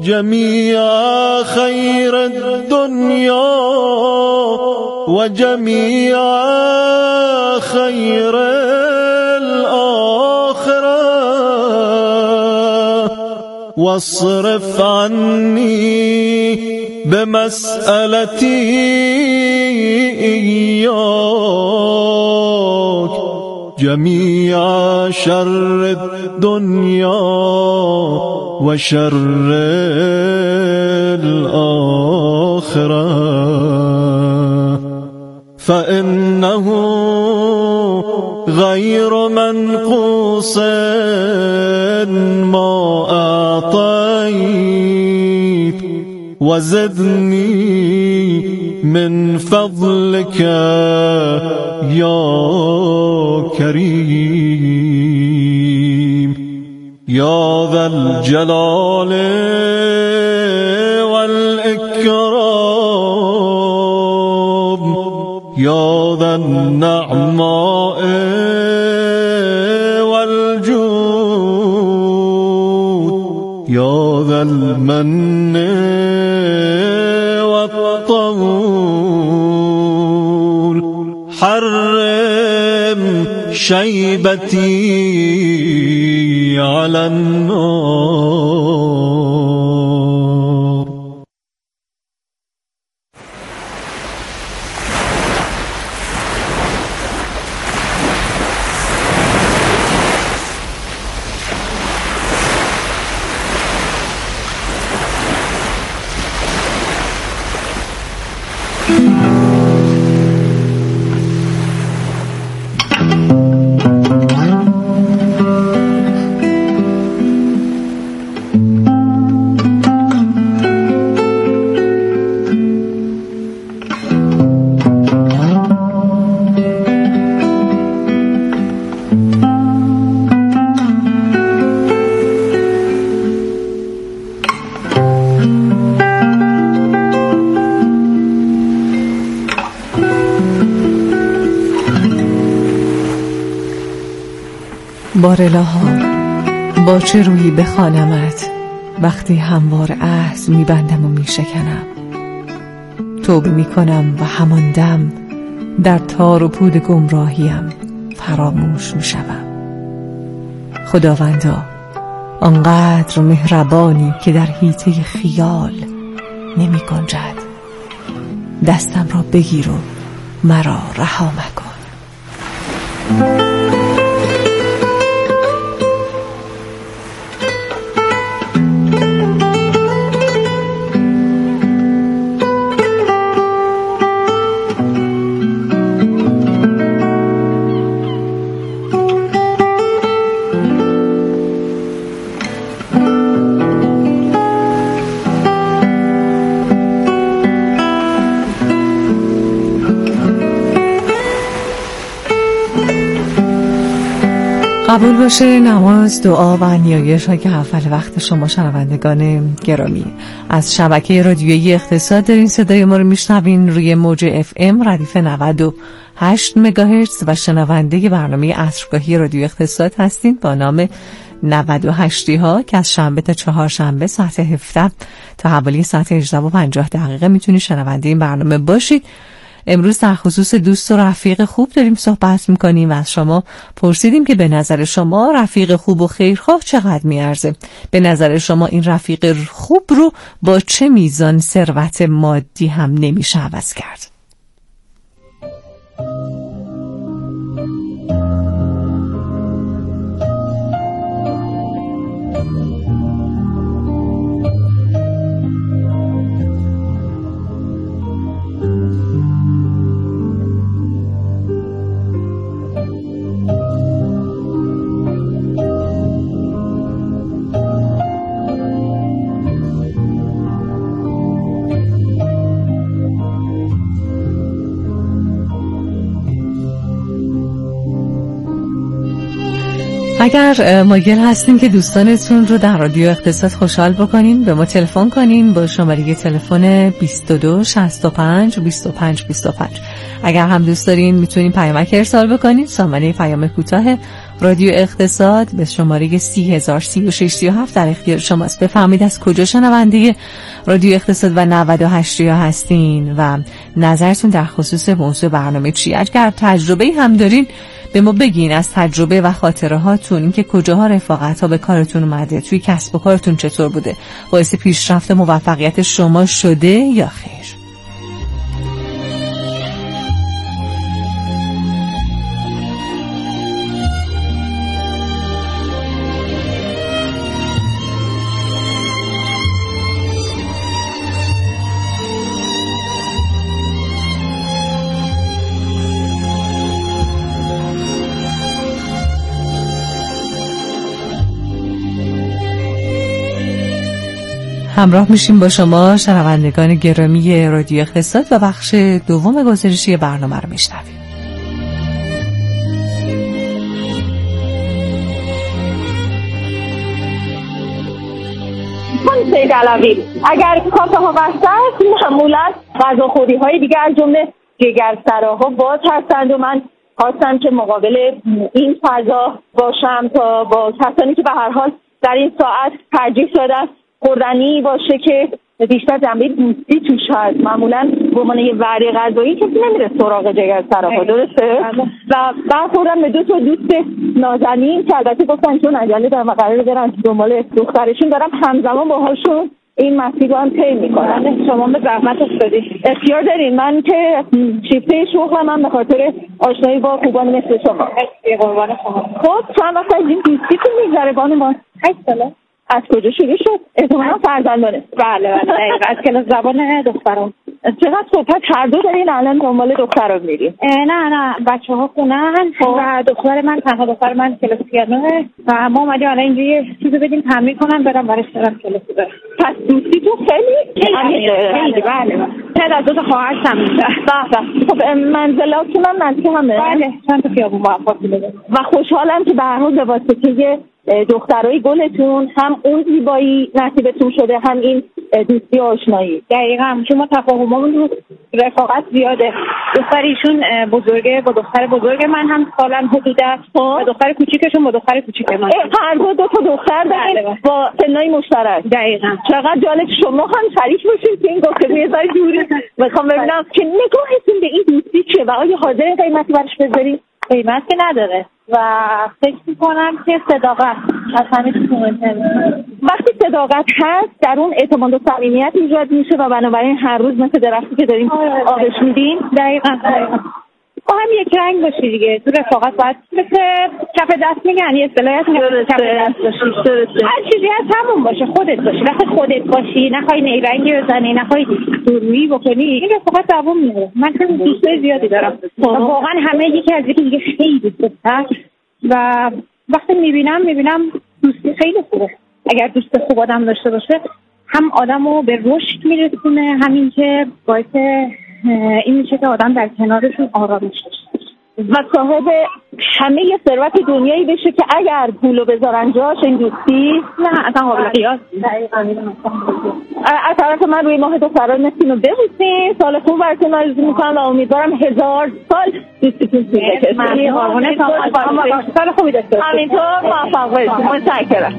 جميع خير الدنيا وجميع خير الآخرة واصرف عني بمسألتي إياك جميع شر الدنيا وشر الآخرة فإنه غير منقوص ما أعطيت وزدني من فضلك يا كريم يا ذا الجلال والإكرام يا ذا النعماء والجود يا ذا المن والطول حرم شيبتي على النار. بارالها با چه رویی بخوانمت وقتی هموار عهد میبندم و میشکنم توبه میکنم و همان دم در تار و پود گمراهیم فراموش میشوم. خداوندا آنقدر مهربانی که در حیطه خیال نمی گنجد. دستم را بگیر و مرا رها مکن. قبول باشه نماز، دعا و نیایش ها که اول وقت شما شنوندگان گرامی. از شبکه رادیویی اقتصاد دارین صدای ما رو میشنوین روی موج FM ردیف 98 مگاهرتز و شنونده برنامه عصرگاهی رادیو اقتصاد هستین با نام 98 ها که از شنبه تا چهارشنبه ساعت 17 تا حوالی ساعت 18:50 میتونید شنونده این برنامه باشید. امروز در خصوص دوست و رفیق خوب داریم صحبت میکنیم و از شما پرسیدیم که به نظر شما رفیق خوب و خیرخواه چقدر میارزه؟ به نظر شما این رفیق خوب رو با چه میزان ثروت مادی هم نمیشه عوض کرد؟ اگر مایل هستین که دوستانتون رو در رادیو اقتصاد خوشحال بکنین، به ما تلفن کنین با شماره تلفن 22 65 25 25. اگر هم دوست دارین میتونین پیامک ارسال بکنین. سامانه پیام کوتاه رادیو اقتصاد به شماره 303637 در اختیار شماست. بفرمایید از کجا شنونده رادیو اقتصاد و 98 هستین و نظرتون در خصوص موضوع برنامه چیه. اگر تجربه هم دارین به ما بگین از تجربه و خاطره هاتون، اینکه کجاها رفاقت ها به کارتون اومده، توی کسب و کارتون چطور بوده، باعث پیشرفت موفقیت شما شده یا خیر. همراه میشیم با شما شنوندگان گرامی رادیو اقتصاد و بخش دوم گزارشی برنامه رو میشنویم. سید علوی، اگر کاسه ها بسته است معمولا غذاخوری های دیگه از جمله جگرسراها باز هستند و من خواستم که مقابل این فضا باشم تا با کسانی که به هر حال در این ساعت ترجیح دادن خوردنی باشه که بیشتر جنبه دوستی توش هست. معمولا به عنوان یه وعده غذایی کسی نمیره سراغ جگرسراها، درسته؟ و برخوردم به 2 تا دوست نازنین که البته گفتن چون عجله دارن و قراره برن دنبال دخترشون، دارم همزمان باهاشون این مسیر رو هم طی میکنن. شما به زحمت افتادید، اختیار دارین. من که شیفته شغلم هم به خاطر آشنایی با خوبان مثل شما. قربان شما. خب چند وقت از این دوستیتون میگذره بانوان؟ 8 ساله. از کجا شروع شد؟ احتمالاً فرزندانه. بله دقیقاً از کلاس زبان دختران. چقدر صحبت هر دو دارین الان دنبال دختران میرین؟ نه بچه‌ها خونه‌ان و دختر من تنها دختر من کلاس پیانوه و ما اومدیم الان اینجوری چیزو بدیم تمرین کنم برم براش برم کلاس برم. پس دوستی تو خیلی بله. چند از 2 تا خواهرشم میشه. خب منزلاتون هم نزدیک همه؟ بله چند تا خیابون با هم فاصله و خوشحالم که به هر حال به واسطه دخترای گلتون هم اون زیبایی نصیبتون شده، هم این دوستی آشنایی. دقیقاً چون ما تفاهممون رو رفاقت زیاده. دختر ایشون بزرگه با دختر بزرگ من هم سالن حدودا و دختر کوچیکشون با دختر کوچیک من. هر دو تا دختر دارین با سنای مشترک. دقیقاً. چقدر جالب شما هم شریک باشید که این گفتگو یه ذره دوری. میخوام ببینم که نگاهتون به این دوستی چیه و آیا حاضرین قیمتی براش بذارین؟ قیمت که نداره و فکر میکنم که صداقت از همه چیز مهمه. وقتی صداقت هست در اون اعتماد و صمیمیت ایجاد میشه و بنابراین هر روز مثل درختی که داریم آبش میدیم. دقیقاً با هم یک رنگ باشی دیگه. تو رفاقت باید مثل کف دست میگن یه اصطلاحی هست کف دست باشی. درسته. هر چیزی از همون باشه، خودت باشی. وقتی خودت باشی نخوای نیرنگی بزنی، نخوای دورویی بکنی، این رفاقت دوام میاره. من خیلی دوستای زیادی دارم. واقعا همه یکی از یکی دیگه خیلی دوست‌تر و وقتی میبینم دوستی خیلی خوبه. اگر دوست خوب آدم داشته باشه هم آدمو به رشد میرسونه، همین که باعث این میشه که آدم در کنارشون آرامش داشته و صاحب همه ثروت دنیایی بشه که اگر پولو بذارن جاش این دوستی نه اصلا قابل قیاس. از طرف من روی ماه دختران نسیم رو ببوسین. سال خوب براتون آرزو میکنم و امیدوارم 1000 سال دوستیتون طول بکشه. سال خوبی داشته باشید. همینطور موفق باشید. متشکرم.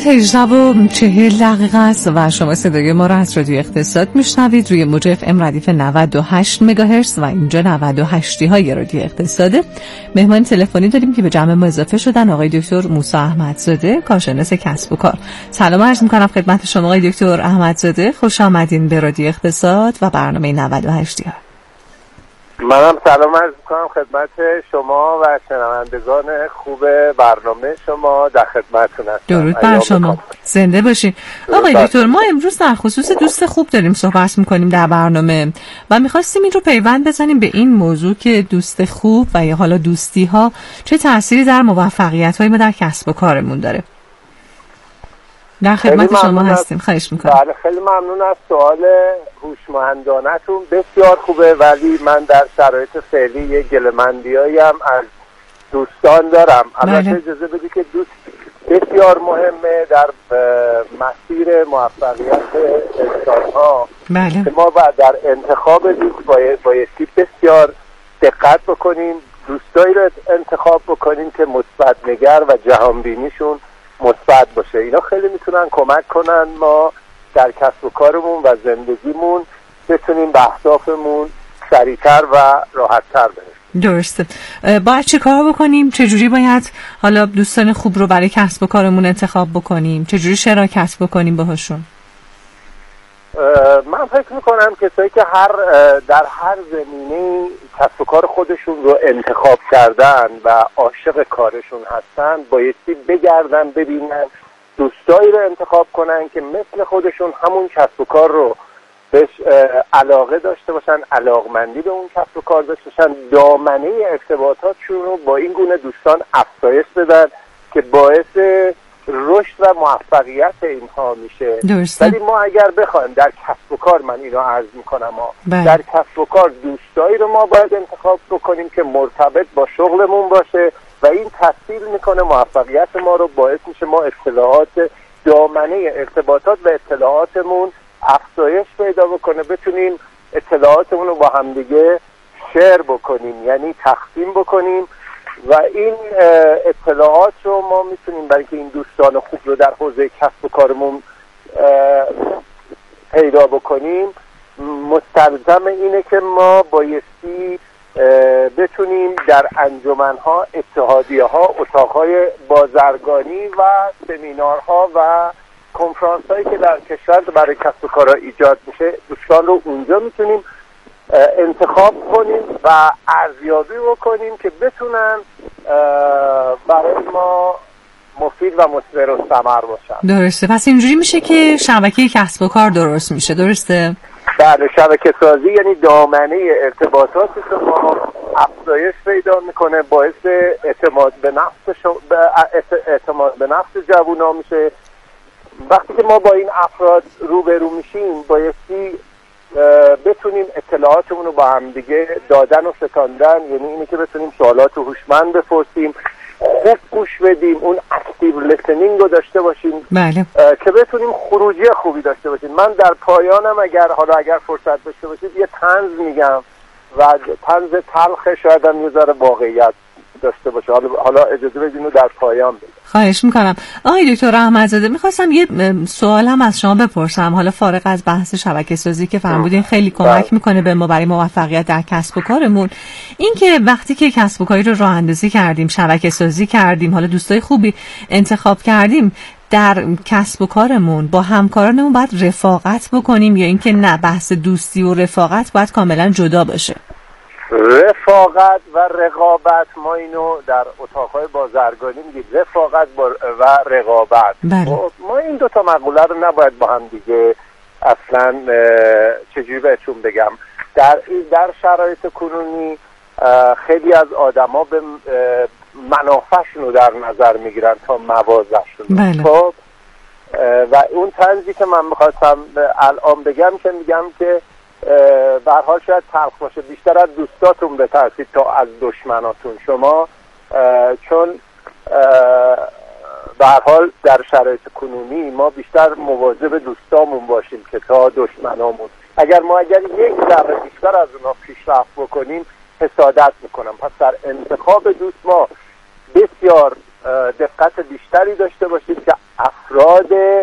18:40 است و شما صدای ما را از رادیو اقتصاد میشنوید روی موج FM ردیف 98 مگاهرتز و اینجا 98 های رادیو اقتصاده. مهمان تلفنی داریم که به جمع ما اضافه شدن آقای دکتر موسی احمدزاده، کارشناس کسب و کار. سلام عرض می‌کنم خدمت شما آقای دکتر احمدزاده، خوش آمدین به رادیو اقتصاد و برنامه 98 ها. منم سلام عرض می‌کنم خدمت شما و شنوندگان خوب برنامه شما، در خدمتتون هستم. درود بر شما، زنده باشین. آقای دکتر، ما امروز در خصوص دوست خوب داریم صحبت می‌کنیم در برنامه و می‌خواستیم این رو پیوند بزنیم به این موضوع که دوست خوب و یا حالا دوستی‌ها چه تأثیری در موفقیت‌های ما در کسب و کارمون داره. در خدمت شما هستیم، خواهش میکنم. بله، خیلی ممنون از سوال هوشمندانه‌تون، بسیار خوبه. ولی من در شرایط فعلی یه گله‌مندیایی هم از دوستان دارم. البته اجازه بدید که دوست بسیار مهمه در مسیر موفقیت انسان‌ها. که ما باید در انتخاب دوست بایستی بسیار دقت بکنیم، دوستایی رو انتخاب بکنیم که مثبت نگر و جهانبینیشون مثبت باشه. اینا خیلی میتونن کمک کنن ما در کسب و کارمون و زندگیمون بتونیم به اهدافمون سریعتر و راحتتر برسیم. درسته. باید چه کار بکنیم؟ چجوری باید حالا دوستان خوب رو برای کسب و کارمون انتخاب بکنیم؟ چجوری شراکت بکنیم باهاشون؟ من فکر میکنم کسایی که در هر زمینه کسب و کار خودشون رو انتخاب کردن و عاشق کارشون هستن بایستی بگردن ببینن دوستایی رو انتخاب کنن که مثل خودشون همون کسب و کار رو بهش علاقه داشته باشن، علاقمندی به اون کسب و کار داشته باشن، دامنه ارتباطاتشون رو با این گونه دوستان افزایش بدن که باعث رشد و موفقیت اینها میشه. ولی ما اگر بخوایم در کسب و کار، من اینو عرض میکنم در کسب و کار دوستایی رو ما باید انتخاب بکنیم که مرتبط با شغلمون باشه و این تسهیل میکنه موفقیت ما رو، باعث میشه ما اطلاعات دامنه ارتباطات و اطلاعاتمون افزایش پیدا بکنه، بتونیم اطلاعاتمون رو با همدیگه شیر بکنیم، یعنی تقسیم بکنیم و این اطلاعات رو ما میتونیم برای که این دوستان خوب رو در حوزه کسب و کارمون پیدا بکنیم. مستلزم اینه که ما بایستی بتونیم در انجمنها، اتحادیه‌ها، اتاقهای بازرگانی و سمینارها و کنفرانس‌هایی که در کشور برای کسب و کارها ایجاد میشه دوستان رو اونجا میتونیم انتخاب کنیم و ارزیابی بکنیم که بتونن برای ما مفید و مثمر و ثمر باشن. درسته. پس اینجوری میشه که شبکه کسب و کار درست میشه. درسته؟ بله، شبکه سازی یعنی دامنه ارتباطات ما افزایش پیدا میکنه، باعث اعتماد به نفس جوونا میشه. وقتی که ما با این افراد روبرو میشیم بایستی بتونیم اطلاعاتمون رو با هم دیگه دادن و ستاندن، یعنی اینه که بتونیم سوالات هوشمند بپرسیم، خوب گوش بدیم، اون اکتیو لیسنینگ رو داشته باشیم. بله. که بتونیم خروجی خوبی داشته باشیم. من در پایانم اگر فرصت داشته باشید یه طنز میگم و طنز تلخ شاید هم یه ذره واقعیت داشته باشه. حالا اجازه بدین رو در پایان بگم. خواهش میکنم. آقای دکتر احمدزاده، میخواستم یه سوال هم از شما بپرسم، حالا فارغ از بحث شبکه سازی که فرمودین خیلی کمک میکنه به ما برای موفقیت در کسب و کارمون. این که وقتی که کسب و کاری رو راه اندازی کردیم، شبکه سازی کردیم، حالا دوستای خوبی انتخاب کردیم، در کسب و کارمون با همکارانمون باید رفاقت بکنیم یا اینکه نه، بحث دوستی و رفاقت باید کاملا جدا باشه؟ رفاقت و رقابت، ما اینو در اتاقهای بازرگانی میگیم، رفاقت و رقابت. ما این دوتا مقوله رو نباید با هم دیگه اصلا چجوری بهتون بگم، در شرایط کنونی خیلی از آدما به منافعشون رو در نظر میگیرن تا مواضعشون. خب و اون طنزی که من میخواستم الان بگم که میگم که به هر حال شاید تلخ باشه، بیشتر از دوستاتون بترسید تا از دشمناتون شما، چون به هر حال در شرایط کنونی ما بیشتر مواظب دوستامون باشیم که تا دشمنامون. اگر یک ذره بیشتر از اونا پیشرفت بکنیم حسادت میکنم. پس در انتخاب دوست ما بسیار دقت بیشتری داشته باشیم که افراد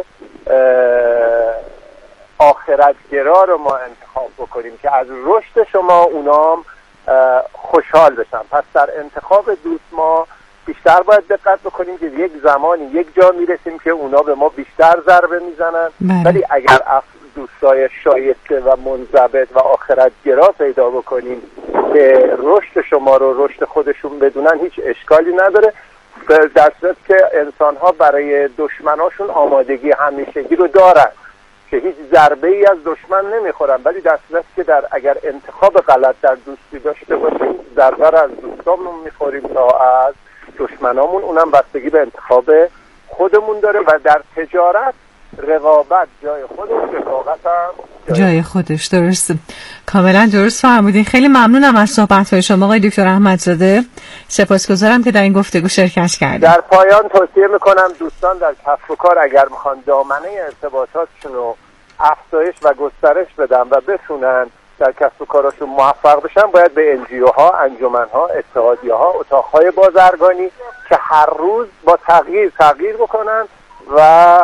آخرتگرا رو ما انتخاب بکنیم که از رشد شما اونام خوشحال بشن. پس در انتخاب دوست ما بیشتر باید دقت بکنیم که یک زمانی یک جا میرسیم که اونا به ما بیشتر ضربه میزنن، ولی اگر دوستای شایسته و منضبط و آخرتگرا پیدا بکنیم که رشد شما رو رشد خودشون بدونن، هیچ اشکالی نداره. در صورت که انسان‌ها برای دشمناشون آمادگی همیشگی رو دارن که هیچ ضربه ای از دشمن نمیخورن، ولی در صورت که اگر انتخاب غلط در دوستی داشته باشیم ضربه از دوستامون میخوریم تا از دشمنامون. اونم بستگی به انتخاب خودمون داره و در تجارت رقابت جای خودش، رقابت هم جای خودش. درست، کاملا درست فرمودین. خیلی ممنونم از صحبت‌های شما آقای دکتر احمدزاده. سپاسگزارم که در این گفتگو شرکت کردید. در پایان توصیه میکنم دوستان در کسب و کار اگر میخوان دامنه ارتباطاتشون رو افزایش و گسترش بدن و بتونن در کسب و کارشون موفق بشن، باید به NGO ها، انجمن ها، اتحادیه ها، اتاقهای بازرگانی که هر روز با تغییر بکنن و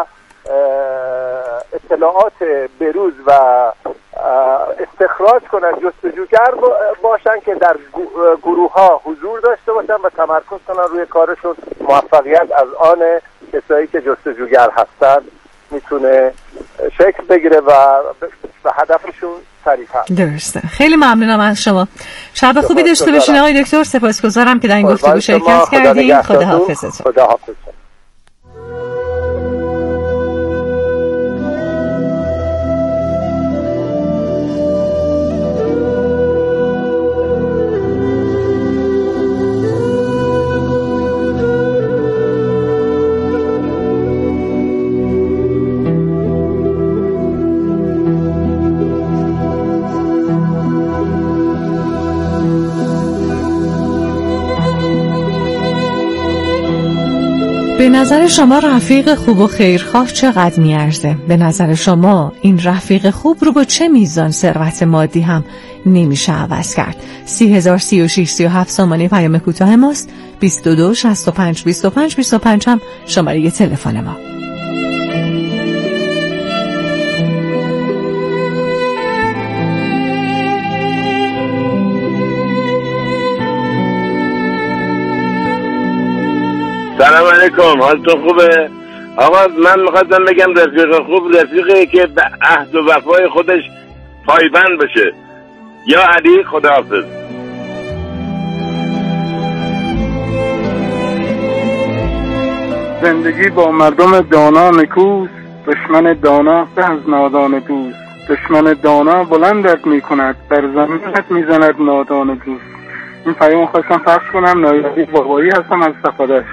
اطلاعات بروز و استخراج کنن، جستجوگر باشن که در گروه ها حضور داشته باشن و تمرکز کنن روی کارشون. موفقیت از آن کسایی که جستجوگر هستن میتونه شکل بگیره و هدفشون سریع هست. درسته. خیلی ممنونم از شما. شب خوبی داشته باشین آقای دکتر. سپاسگزارم که در این گفتگو شرکت کردین. خداحافظتون. به نظر شما رفیق خوب و خیرخواه چقدر میارزه؟ به نظر شما این رفیق خوب رو با چه میزان ثروت مادی هم نمیشه عوض کرد؟ 30,036 37 سامانه پیام کوتاه ماست. 22 65 25 25 هم شماره تلفن ما. سلام علیکم، حالتون خوبه؟ آقا من میخواستم بگم رفیق خوب رفیقی که به عهد و وفای خودش پایبند بشه. یا علی، خداحافظ. زندگی با مردم دانا نکوست، دشمن دانا به از نادان دوست. دشمن دانا بلندت میکند، در زمینت میزند نادان دوست. این پیام خواستم پخش کنم. نایبی بابایی هستم از صفادش.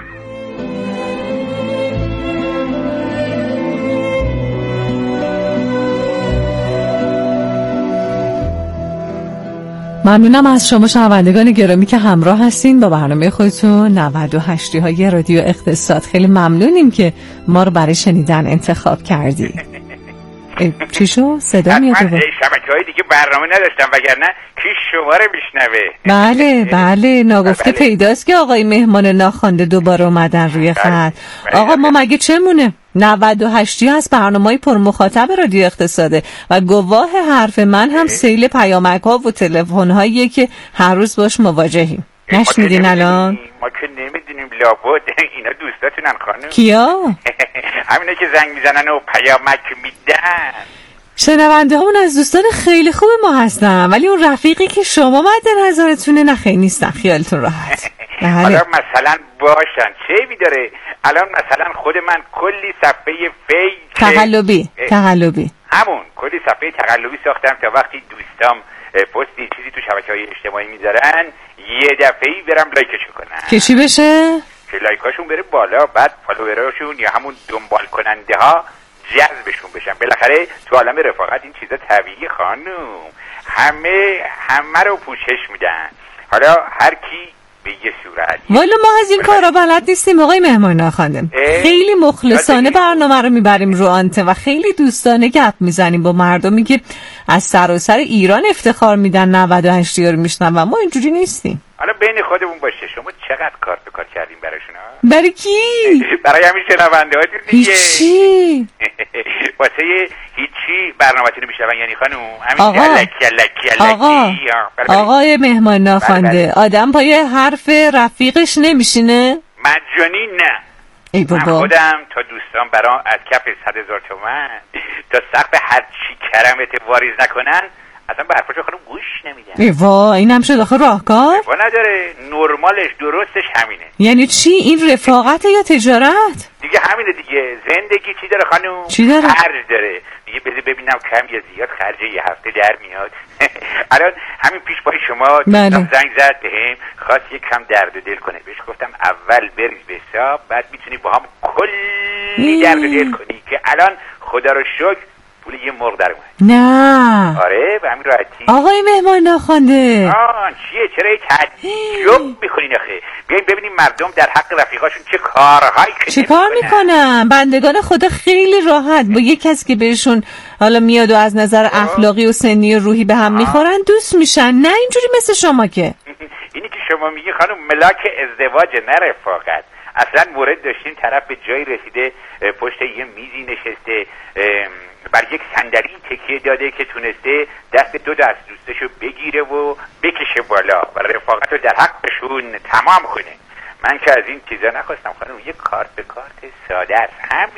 ممنونم از شما شنوندگان گرامی که همراه هستین با برنامه خودتون 98 های رادیو اقتصاد. خیلی ممنونیم که ما رو برای شنیدن انتخاب کردی. چی شو؟ صدا میاد؟ من شبکه‌های دیگه برنامه نداشتم وگرنه کی شما رو میشنوه. بله ناگفته پیداست که آقای مهمان ناخوانده دوباره اومدن روی خط. آقا ما مگه چمونه؟ 98 از برنامه‌های پر مخاطب رادیو اقتصاده و گواه حرف من هم سیل پیامک‌ها و تلفن‌هایی که هر روز باش مواجهیم. نشنیدین الان؟ ما که نمیدونیم لابد اینا دوستاتونن خانم. کیا؟ همینه که زنگ میزنن و پیامک میدن. شنونده همون از دوستان خیلی خوب ما هستن، ولی اون رفیقی که شما مد نظرتونه نه خیلی نیستن. خیالتون راحت. حالا مثلا باشن چه میداره؟ الان مثلا خود من کلی صفحه فیک تقلبی همون کلی صفحه تقلبی ساختم تا وقتی دوستام پستی چیزی تو شبکه‌های اجتماعی میذارن یه دفعه‌ای برم لایکشو کنم که چی بشه؟ که لایکاشون بره بالا، بعد فالووراشون یا همون دنبال کننده ها جذبشون بشن. بالاخره تو عالم رفاقت این چیزا طبیعی خانم. همه رو پوشش میدن. حالا هر کی به یه صورت. والا ما از این کارا بلد نیستیم آقای مهمان ناخوانده. خیلی مخلصانه برنامه رو میبریم رو آنته و خیلی دوستانه گپ میزنیم با مردمی که از سراسر ایران افتخار میدن 98 رو میشنن و ما اینجوری نیستیم. حالا بین خودمون باشه، شما چقدر کار به کار کردیم براشون ها؟ برای کی؟ برای همین شنونده ها دیگه. هیچی واسه هیچی برنامه‌تون میشنون یعنی خانم؟ همین الکی آقای مهمان ناخوانده، آدم پای حرف رفیقش نمیشینه؟ مجانی نه. ای بابا. من خودم تا دوستان برام از کف 100,000 تومان تا سقف هر چی کرمت واریز نکنن اصلا به حرفاشو خانم گوش نمیدن. ایوا این هم شد آخه راهکار؟ ایوا نداره، نرمالش درستش همینه. یعنی چی؟ این رفاقت یا تجارت؟ دیگه همینه دیگه. زندگی چی داره خانم؟ چی داره؟ خرج داره. دیگه ببینم کم یا زیاد خرج یه هفته در میاد. الان همین پیش پای شما زنگ زد بهم، خواست یک کم درد و دل کنه. بهش گفتم اول بریز به حساب، بعد میتونی با هم کلی درد و دل کنی که الان خدا رو شکر پول یه مرغ در اومد. نه آره به همین راحتی. آقای مهمان ناخوانده چیه؟ چرا تعجب میکنین آخه؟ بیاین ببینیم مردم در حق رفیقاشون چه کارهایی چه کار میکنن. بندگان خدا خیلی راحت با یک کسی که بهشون حالا میاد و از نظر اخلاقی و سنی و روحی به هم میخورن دوست میشن، نه اینجوری مثل شما که اینی که شما میگی خانم ملاک ازدواج نه رفاقت. اصلا مورد داشتین طرف به جایی رسیده پشت یه میزی نشسته، بر یک صندلی تکیه داده که تونسته دست دو دست دوستشو بگیره و بکشه بالا و رفاقت رو در حقشون تمام کنه. من که از این چیزا نخواستم خانم، یه کارت به کارت ساده است.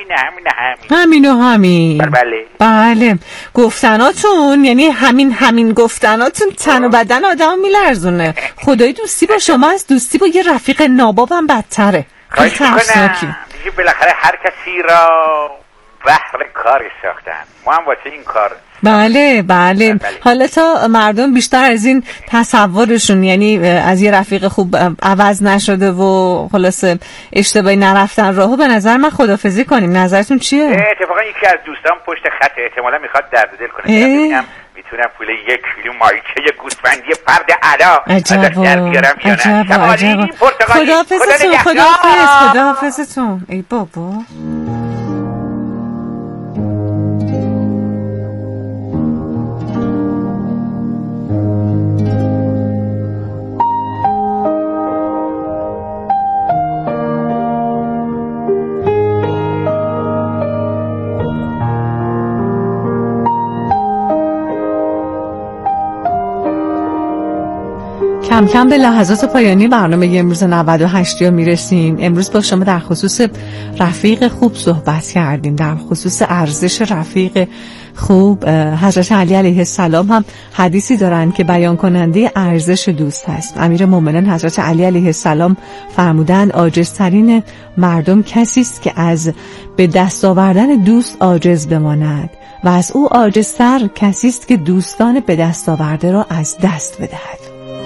همین. بله گفتناتون یعنی همین گفتناتون تن و بدن آدم میلرزونه. خدای دوستی با شما از دوستی با یه رفیق نابابم بدتره. خیلی ترسناکی. دیگه بالاخره هر کسی را بهر کار ساختن، ما هم واسه این کار. بله. حالا تا مردم بیشتر از این تصورشون یعنی از یه رفیق خوب عوض نشده و خلاصه اشتباهی نرفتن راهو، به نظر من خدافظی کنیم. نظرتون چیه؟ اتفاقا یکی از دوستان پشت خط احتمالا میخواد درد دل کنه. ببینم میتونم پول 1 کیلو مایچه گوسفندی فرد علا ازش در بیارم یا نه. خداحافظتون. ای بابا. کم کم به لحظات پایانی برنامه امروز 98 میرسیم. امروز با شما در خصوص رفیق خوب صحبت کردیم، در خصوص ارزش رفیق خوب. حضرت علی علیه السلام هم حدیثی دارن که بیان کننده ارزش دوست هست. امیرالمومنین حضرت علی علیه السلام فرمودن عاجزترین مردم کسی است که از به دست آوردن دوست عاجز بماند و از او عاجزتر کسی است که دوستان به دست آورده را از دست بدهد.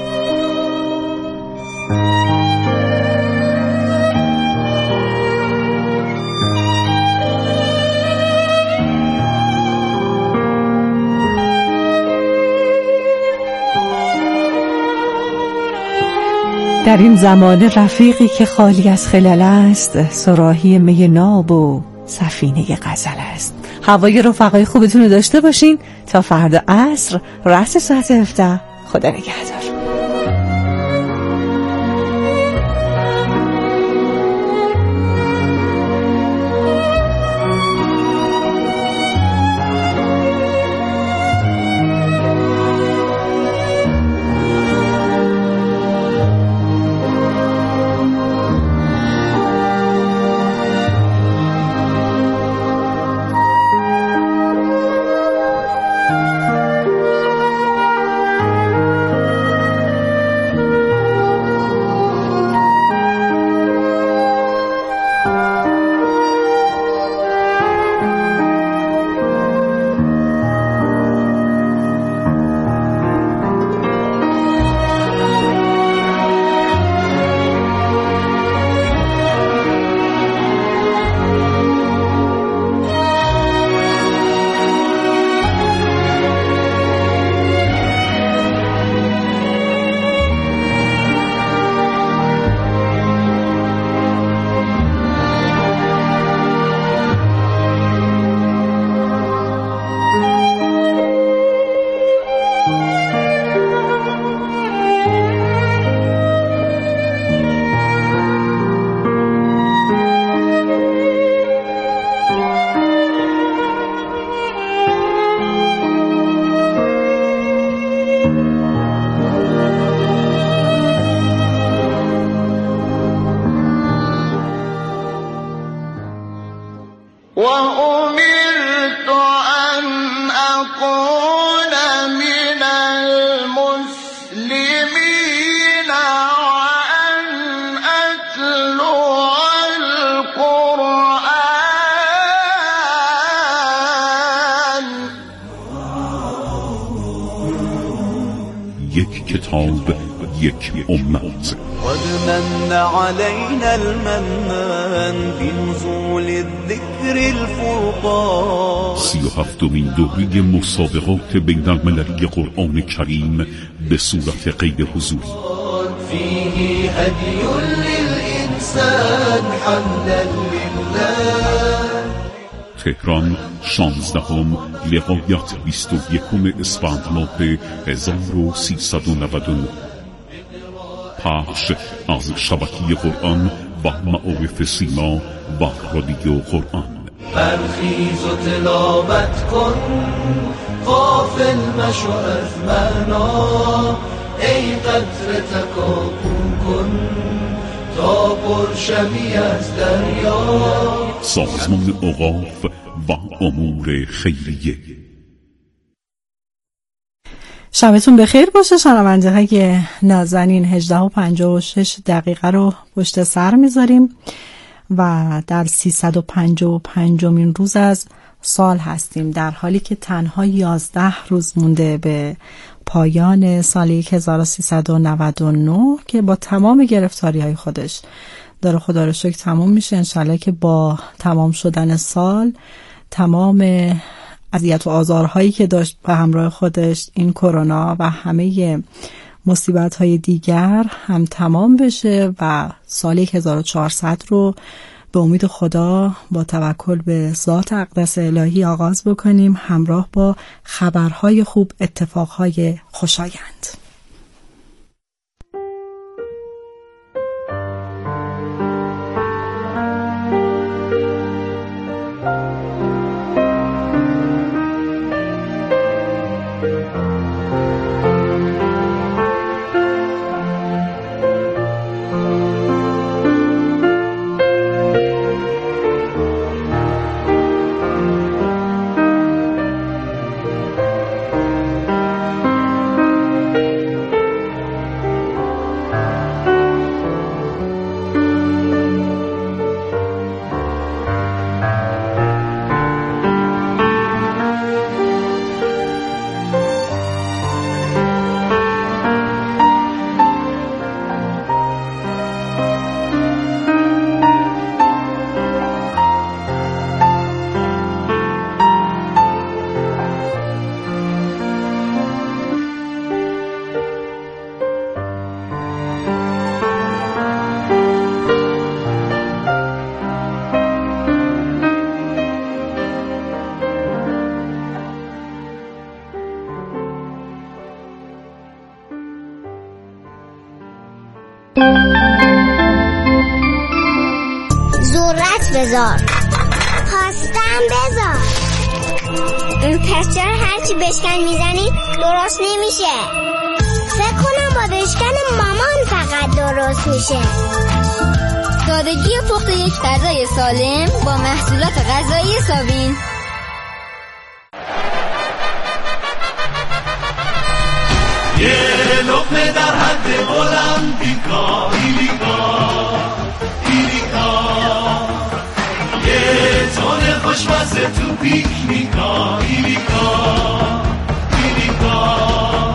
در این زمان رفیقی که خالی از خلل است، صراحی می ناب و سفینه غزل است. هوای رفقای خوبتون رو داشته باشین تا فردا عصر رأس ساعت 17. خدا نگهدار. یک کتاب، یک امت. قد من علينا المنان بنزول الذكر الفرقان. 37مین دوره مسابقات بین المللی قرآن کریم به صورت غیر حضوری. فيه هدي للإنسان حمدا لله. تهران 16ام، لقایت 21 اسفند ماه 1399. پخش از شبکه قرآن و معارف سیما و رادیو قرآن. برخیز و تلاوت کن، غافل مشو از معنا، ای قطره تکاپو کن تا پر شوی از دریا. سازمان اوقاف و امور خیریه. شبتون بخیر باشه شنونده های نازنین. 18:56 رو پشت سر میذاریم و در 355مین روز از سال هستیم، در حالی که تنها 11 روز مونده به پایان سال 1399 که با تمام گرفتاری های خودش داره خدا رو شکر تمام میشه. انشالله که با تمام شدن سال تمام اذیت و آزارهایی که داشت به همراه خودش این کرونا و همه مصیبت های دیگر هم تمام بشه و سال 1400 رو به امید خدا با توکل به ذات اقدس الهی آغاز بکنیم، همراه با خبرهای خوب، اتفاقهای خوشایند. بذار خواستم بذار. پس چرا هرچی بشکن میزنی درست نمیشه؟ فکر کنم با بشکن مامان فقط درست میشه. سادگی پخت یک غذای سالم با محصولات غذایی سابین. یه لقمه در حد بلند بیکا ایلیکا ایلیکا، یه تون خوشمزه تو پیکنیکا ایلیکا ایلیکا،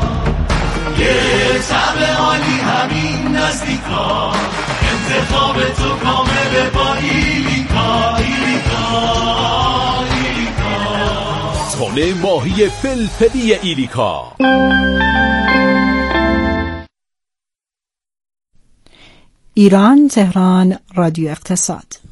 یه طعم عالی همین نزدیکا، انتخاب تو کامل با ایلیکا ایلیکا ایلیکا. تون ماهی فلفلی ایلیکا. ایران، تهران، رادیو اقتصاد.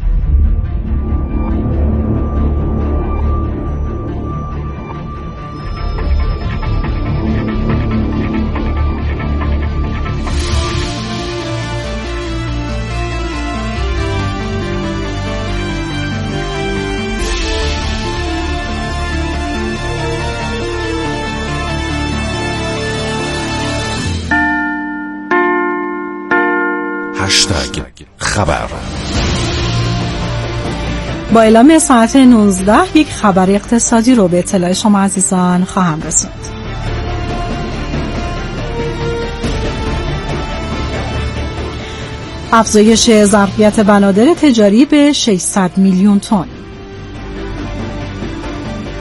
خبر. با اعلام ساعت 19 یک خبر اقتصادی رو به اطلاع شما عزیزان خواهم رسوند. افزایش ظرفیت بنادر تجاری به 600 میلیون تن.